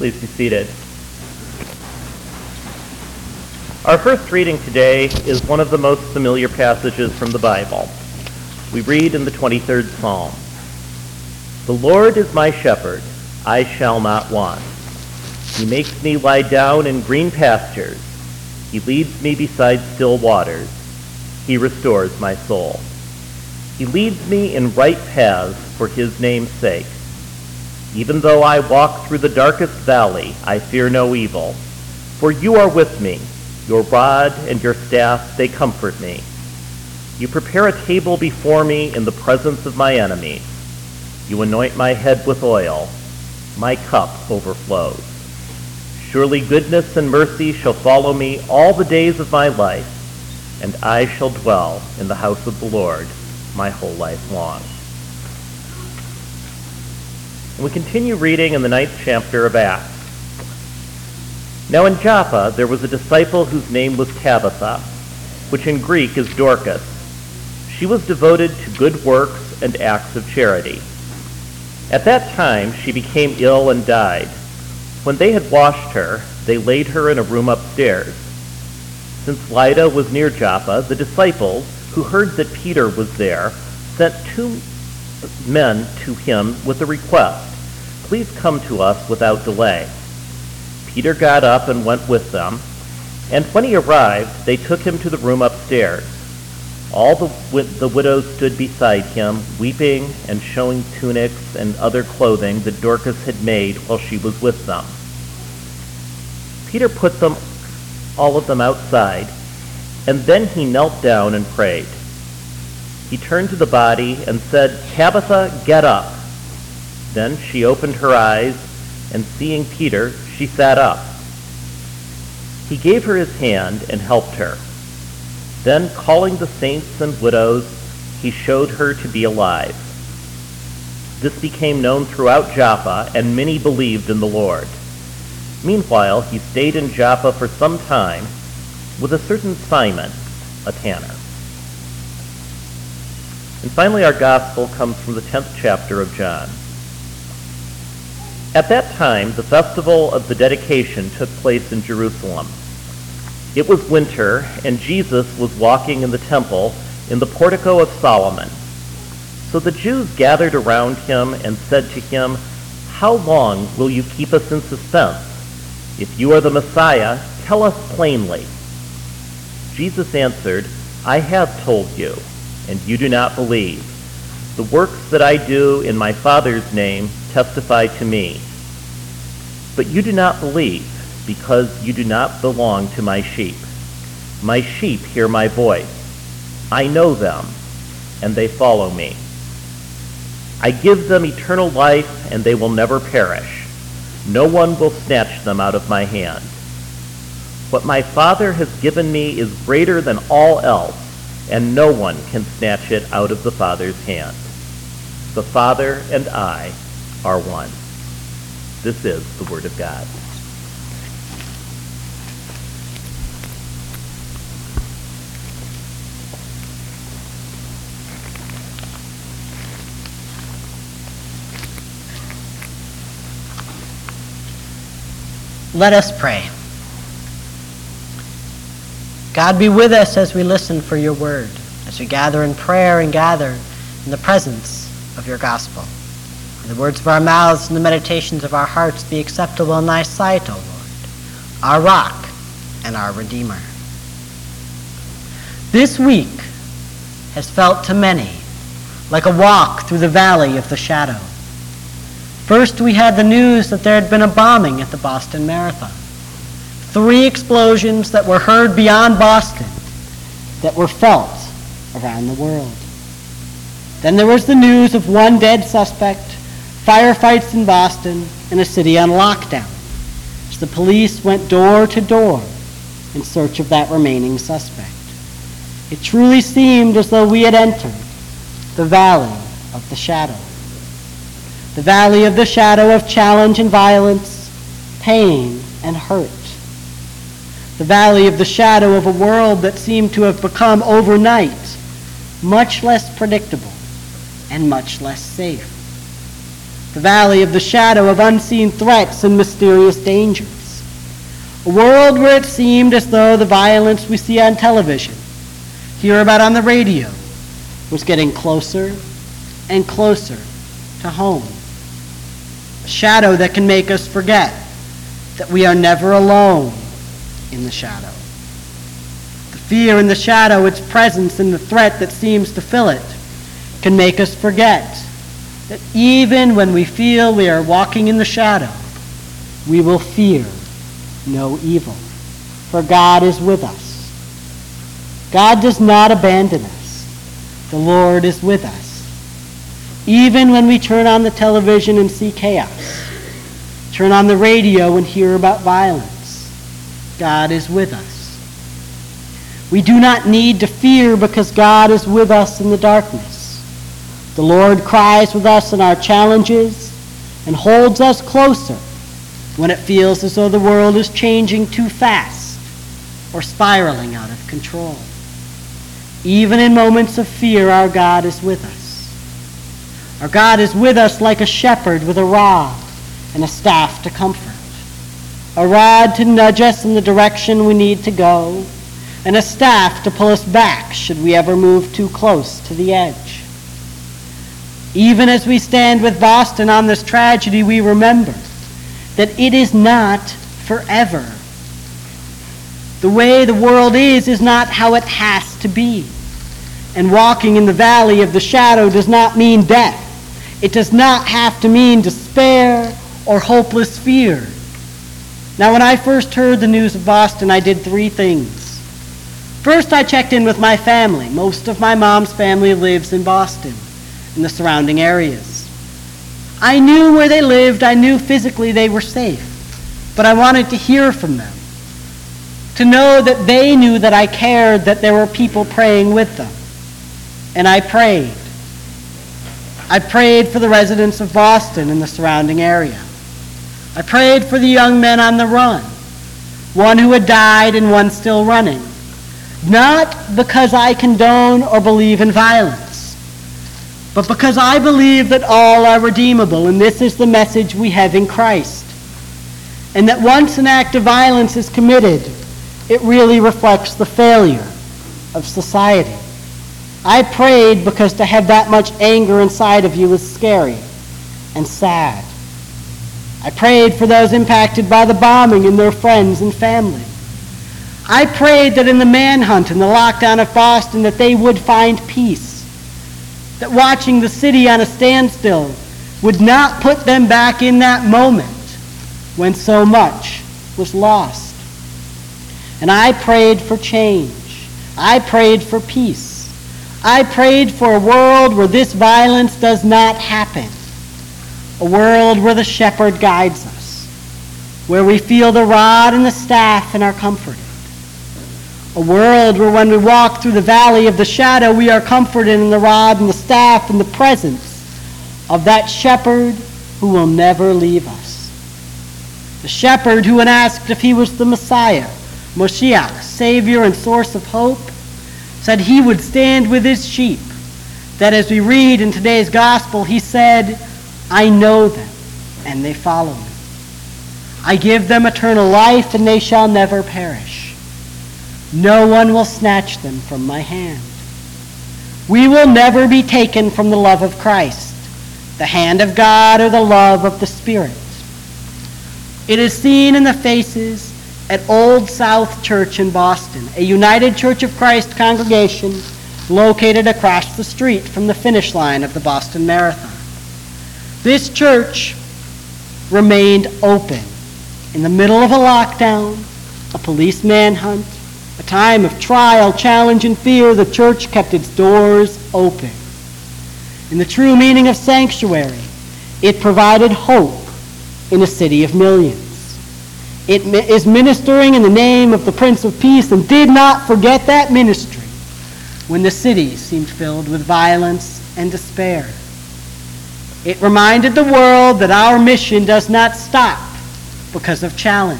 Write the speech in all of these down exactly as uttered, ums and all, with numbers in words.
Please be seated. Our first reading today is one of the most familiar passages from the Bible. We read in the twenty-third Psalm, "The Lord is my shepherd, I shall not want. He makes me lie down in green pastures. He leads me beside still waters. He restores my soul. He leads me in right paths for his name's sake. Even though I walk through the darkest valley, I fear no evil, for you are with me. Your rod and your staff, they comfort me. You prepare a table before me in the presence of my enemies. You anoint my head with oil. My cup overflows. Surely goodness and mercy shall follow me all the days of my life, and I shall dwell in the house of the Lord my whole life long." And we continue reading in the ninth chapter of Acts. "Now in Joppa there was a disciple whose name was Tabitha, which in Greek is Dorcas. She was devoted to good works and acts of charity. At that time she became ill and died. When they had washed her, they laid her in a room upstairs. Since Lydda was near Joppa, the disciples, who heard that Peter was there, sent two men to him with a request, 'Please come to us without delay.' Peter got up and went with them, and when he arrived, they took him to the room upstairs. All the, the widows stood beside him, weeping and showing tunics and other clothing that Dorcas had made while she was with them. Peter put them, all of them outside, and then he knelt down and prayed. He turned to the body and said, 'Tabitha, get up.' Then she opened her eyes, and seeing Peter, she sat up. He gave her his hand and helped her. Then, calling the saints and widows, he showed her to be alive. This became known throughout Joppa, and many believed in the Lord. Meanwhile, he stayed in Joppa for some time with a certain Simon, a tanner." And finally, our gospel comes from the tenth chapter of John. At that time, the festival of the dedication took place in Jerusalem. It was winter, and Jesus was walking in the temple in the portico of Solomon. So the Jews gathered around him and said to him, "How long will you keep us in suspense? If you are the Messiah, tell us plainly." Jesus answered, "I have told you, and you do not believe. The works that I do in my Father's name testify to me. But you do not believe, because you do not belong to my sheep. My sheep hear my voice. I know them, and they follow me. I give them eternal life, and they will never perish. No one will snatch them out of my hand. What my Father has given me is greater than all else, and no one can snatch it out of the Father's hand. The Father and I are one." This is the Word of God. Let us pray. God, be with us as we listen for your word, as we gather in prayer and gather in the presence of your gospel. May the words of our mouths and the meditations of our hearts be acceptable in thy sight, O Lord, our rock and our Redeemer. This week has felt to many like a walk through the valley of the shadow. First, we had the news that there had been a bombing at the Boston Marathon. Three explosions that were heard beyond Boston, that were felt around the world. Then there was the news of one dead suspect, firefights in Boston, and a city on lockdown, as the police went door to door in search of that remaining suspect. It truly seemed as though we had entered the valley of the shadow. The valley of the shadow of challenge and violence, pain and hurt. The valley of the shadow of a world that seemed to have become overnight much less predictable and much less safe. the valley of the shadow of unseen threats and mysterious dangers. A world where it seemed as though the violence we see on television, hear about on the radio, was getting closer and closer to home. A shadow that can make us forget that we are never alone in the shadow. The fear in the shadow, its presence, and the threat that seems to fill it can make us forget that even when we feel we are walking in the shadow, we will fear no evil, for God is with us. God does not abandon us. The Lord is with us. Even when we turn on the television and see chaos, turn on the radio and hear about violence, God is with us. We do not need to fear because God is with us in the darkness. The Lord cries with us in our challenges and holds us closer when it feels as though the world is changing too fast or spiraling out of control. Even in moments of fear, our God is with us. Our God is with us like a shepherd with a rod and a staff to comfort. A rod to nudge us in the direction we need to go, and a staff to pull us back should we ever move too close to the edge. Even as we stand with Boston on this tragedy, we remember that it is not forever. The way the world is is not how it has to be. And walking in the valley of the shadow does not mean death. It does not have to mean despair or hopeless fear. Now, when I first heard the news of Boston, I did three things. First, I checked in with my family. Most of my mom's family lives in Boston and the surrounding areas. I knew where they lived. I knew physically they were safe. But I wanted to hear from them, to know that they knew that I cared, that there were people praying with them. And I prayed. I prayed for the residents of Boston and the surrounding area. I prayed for the young men on the run, one who had died and one still running. Not because I condone or believe in violence, but because I believe that all are redeemable, and this is the message we have in Christ. And that once an act of violence is committed, it really reflects the failure of society. I prayed because to have that much anger inside of you is scary and sad. I prayed for those impacted by the bombing and their friends and family. I prayed that in the manhunt and the lockdown of Boston that they would find peace, that watching the city on a standstill would not put them back in that moment when so much was lost. And I prayed for change. I prayed for peace. I prayed for a world where this violence does not happen. A world where the shepherd guides us, where we feel the rod and the staff and are comforted. A world where when we walk through the valley of the shadow, we are comforted in the rod and the staff and the presence of that shepherd who will never leave us. The shepherd who, when asked if he was the Messiah, Moshiach, Savior and source of hope, said he would stand with his sheep. That as we read in today's gospel, he said, I know them, and they follow me. I give them eternal life, and they shall never perish. No one will snatch them from my hand. We will never be taken from the love of Christ, the hand of God, or the love of the Spirit. It is seen in the faces at Old South Church in Boston, a United Church of Christ congregation located across the street from the finish line of the Boston Marathon. This church remained open in the middle of a lockdown, a police manhunt, a time of trial, challenge, and fear. The church kept its doors open. In the true meaning of sanctuary, it provided hope in a city of millions. It is ministering in the name of the Prince of Peace and did not forget that ministry when the city seemed filled with violence and despair. It reminded the world that our mission does not stop because of challenge.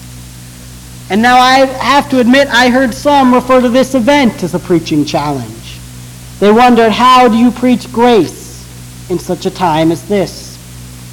And now I have to admit, I heard some refer to this event as a preaching challenge. They wondered, how do you preach grace in such a time as this?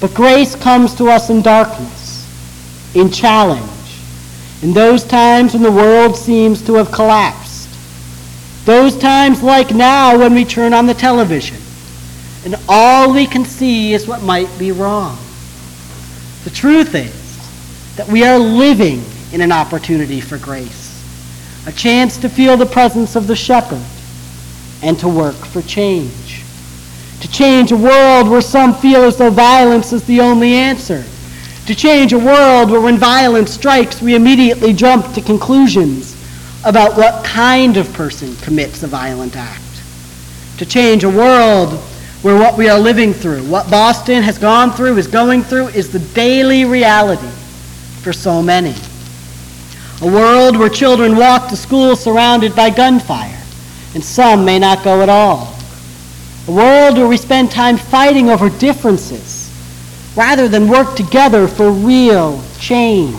But grace comes to us in darkness, in challenge, in those times when the world seems to have collapsed. Those times like now when we turn on the television and all we can see is what might be wrong. The truth is that we are living in an opportunity for grace, a chance to feel the presence of the shepherd and to work for change. To change a world where some feel as though violence is the only answer. To change a world where when violence strikes, we immediately jump to conclusions about what kind of person commits a violent act. To change a world where what we are living through, what Boston has gone through, is going through, is the daily reality for so many. A world where children walk to school surrounded by gunfire, and some may not go at all. A world where we spend time fighting over differences rather than work together for real change.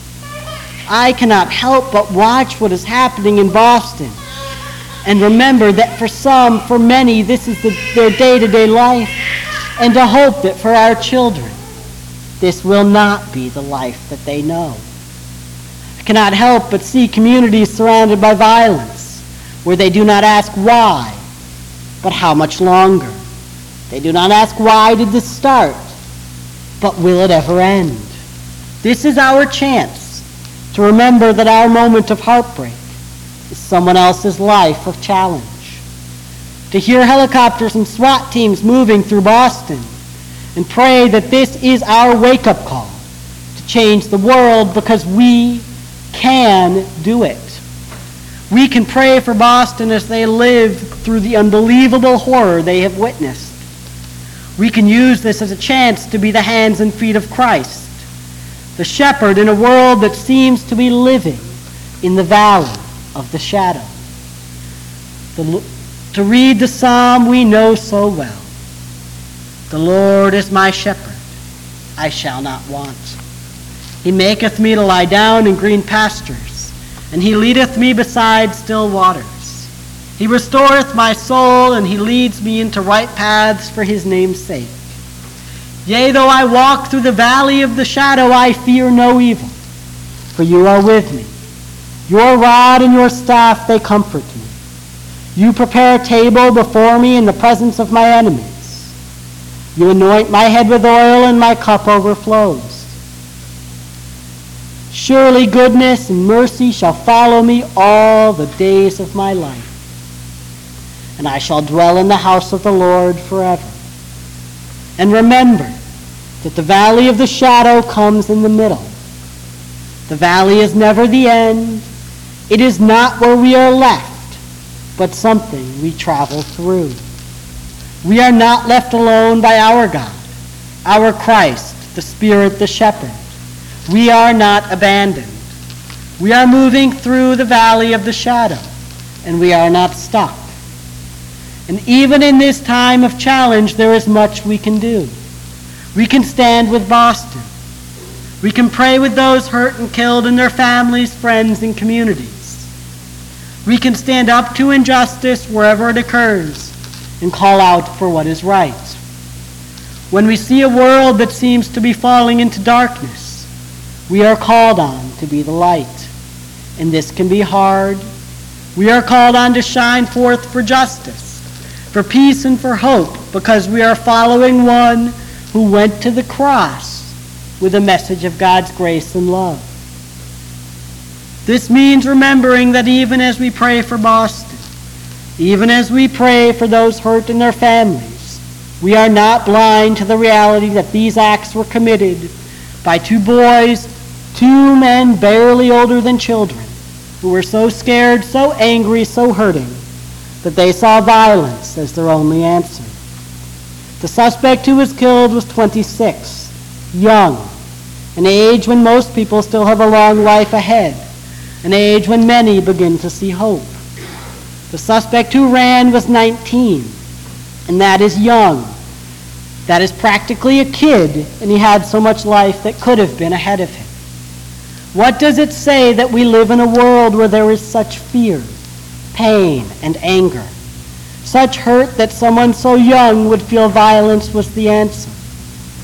I cannot help but watch what is happening in Boston and remember that for some, for many, this is the, their day-to-day life, and to hope that for our children, this will not be the life that they know. I cannot help but see communities surrounded by violence where they do not ask why, but how much longer. They do not ask why did this start, but will it ever end? This is our chance to remember that our moment of heartbreak is someone else's life of challenge. To hear helicopters and SWAT teams moving through Boston and pray that this is our wake-up call to change the world because we can do it. We can pray for Boston as they live through the unbelievable horror they have witnessed. We can use this as a chance to be the hands and feet of Christ, the shepherd in a world that seems to be living in the valley of the shadow. The, to read the psalm we know so well. The Lord is my shepherd, I shall not want. He maketh me to lie down in green pastures, and he leadeth me beside still waters. He restoreth my soul, and he leads me into right paths for his name's sake. Yea, though I walk through the valley of the shadow, I fear no evil, for you are with me. Your rod and your staff, they comfort me. You prepare a table before me in the presence of my enemies. You anoint my head with oil, and my cup overflows. Surely goodness and mercy shall follow me all the days of my life, and I shall dwell in the house of the Lord forever. And remember that the valley of the shadow comes in the middle. The valley is never the end. It is not where we are left, but something we travel through. We are not left alone by our God, our Christ, the Spirit, the Shepherd. We are not abandoned. We are moving through the valley of the shadow, and we are not stuck. And even in this time of challenge, there is much we can do. We can stand with Boston. We can pray with those hurt and killed and their families, friends, and communities. We can stand up to injustice wherever it occurs and call out for what is right. When we see a world that seems to be falling into darkness, we are called on to be the light. And this can be hard. We are called on to shine forth for justice, for peace, and for hope, because we are following one who went to the cross with a message of God's grace and love. This means remembering that even as we pray for Boston, even as we pray for those hurt and their families, we are not blind to the reality that these acts were committed by two boys, two men barely older than children, who were so scared, so angry, so hurting, that they saw violence as their only answer. The suspect who was killed was twenty-six, young, an age when most people still have a long life ahead, an age when many begin to see hope. The suspect who ran was nineteen, and that is young. That is practically a kid, and he had so much life that could have been ahead of him. What does it say that we live in a world where there is such fear, pain, and anger, such hurt that someone so young would feel violence was the answer?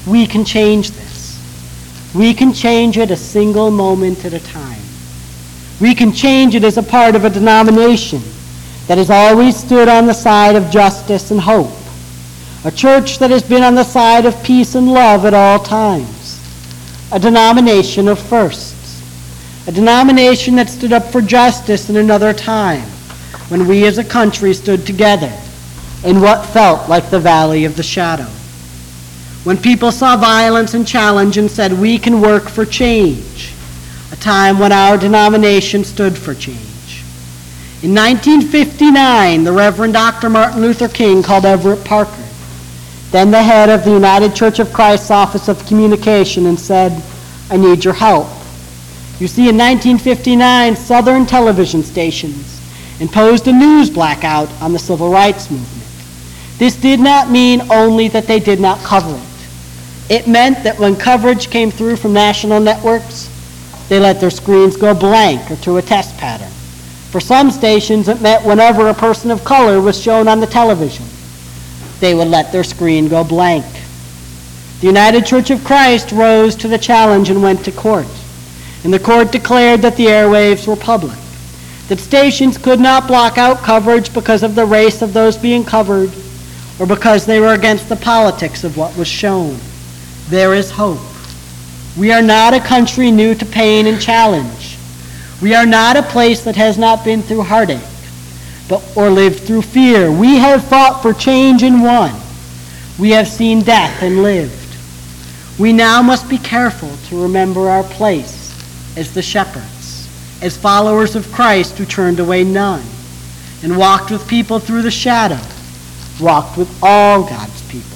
We can change this. We can change it a single moment at a time. We can change it as a part of a denomination that has always stood on the side of justice and hope. A church that has been on the side of peace and love at all times. A denomination of firsts. A denomination that stood up for justice in another time when we as a country stood together in what felt like the valley of the shadow. When people saw violence and challenge and said, we can work for change. A time when our denomination stood for change. In nineteen fifty-nine, the Reverend Doctor Martin Luther King called Everett Parker, then the head of the United Church of Christ's Office of Communication, and said, I need your help. You see, in nineteen fifty-nine, Southern television stations imposed a news blackout on the civil rights movement. This did not mean only that they did not cover it. It meant that when coverage came through from national networks, they let their screens go blank or to a test pattern. For some stations, it meant whenever a person of color was shown on the television, they would let their screen go blank. The United Church of Christ rose to the challenge and went to court. And the court declared that the airwaves were public, that stations could not block out coverage because of the race of those being covered or because they were against the politics of what was shown. There is hope. We are not a country new to pain and challenge. We are not a place that has not been through heartache but or lived through fear. We have fought for change and won. We have seen death and lived. We now must be careful to remember our place as the shepherds, as followers of Christ who turned away none and walked with people through the shadow, walked with all God's people.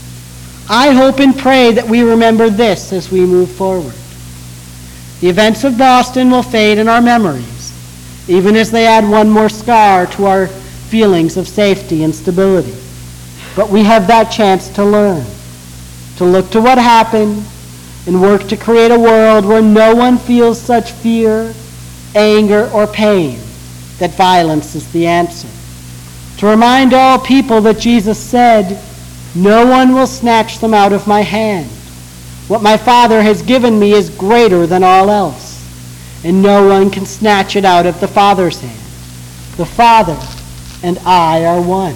I hope and pray that we remember this as we move forward. The events of Boston will fade in our memories, even as they add one more scar to our feelings of safety and stability. But we have that chance to learn, to look to what happened and work to create a world where no one feels such fear, anger, or pain that violence is the answer. To remind all people that Jesus said, no one will snatch them out of my hand. What my Father has given me is greater than all else, and no one can snatch it out of the Father's hand. The Father and I are one.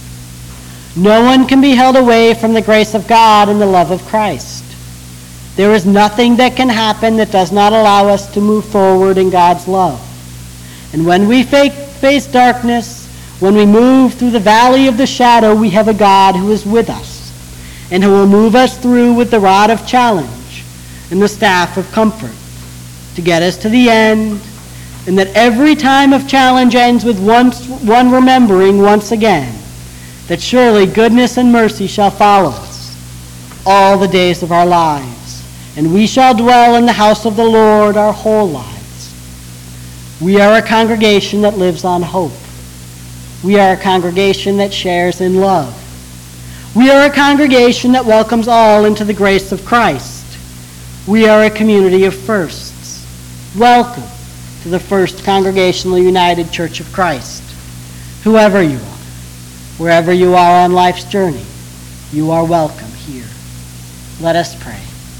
No one can be held away from the grace of God and the love of Christ. There is nothing that can happen that does not allow us to move forward in God's love. And when we face darkness, when we move through the valley of the shadow, we have a God who is with us and who will move us through with the rod of challenge and the staff of comfort to get us to the end, and that every time of challenge ends with one, one remembering once again that surely goodness and mercy shall follow us all the days of our lives, and we shall dwell in the house of the Lord our whole lives. We are a congregation that lives on hope. We are a congregation that shares in love. We are a congregation that welcomes all into the grace of Christ. We are a community of firsts. Welcome to the First Congregational United Church of Christ. Whoever you are, wherever you are on life's journey, you are welcome here. Let us pray.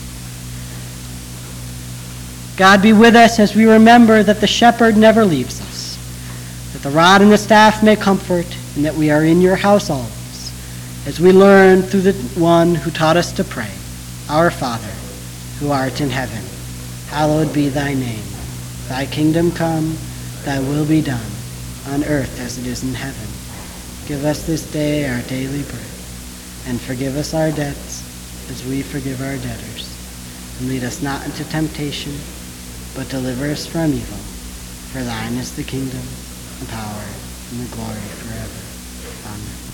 God be with us as we remember that the shepherd never leaves us, that the rod and the staff may comfort, and that we are in your house always, as we learn through the one who taught us to pray, Our Father, who art in heaven, hallowed be thy name. Thy kingdom come, thy will be done, on earth as it is in heaven. Give us this day our daily bread, and forgive us our debts as we forgive our debtors. And lead us not into temptation, but deliver us from evil. For thine is the kingdom, the power, and the glory forever. Amen.